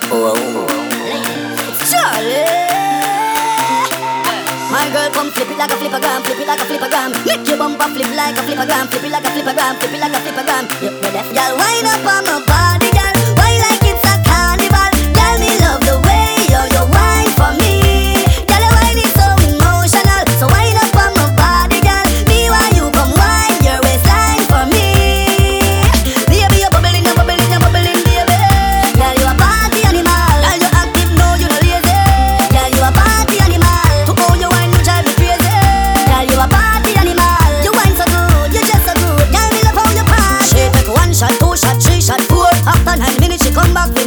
Oh, Charlie, my girl, come flip it like a flippergram, flip it like a flippergram. Make your bumper flip like a flippergram, flip it like a flippergram, flip it like a flippergram. You left, y'all wind up on my body, girl. Why like it's a carnival? Girl, me love the way you wine for me. Girl, your wine is so emotional, so wind up on my body, girl. Me while you come wine your waistline for me. Baby, you're bubbling, you're bubbling, you're bubbling, baby. Girl, you a party animal. Girl, you active, no, you not lazy. Girl, you a party animal. To all you wine, you drive me crazy. Girl, you a party animal. You wine so good, you just so good. Girl, me love how you party. She take one shot, two shot, three shot, four. After 9 minutes, she come back.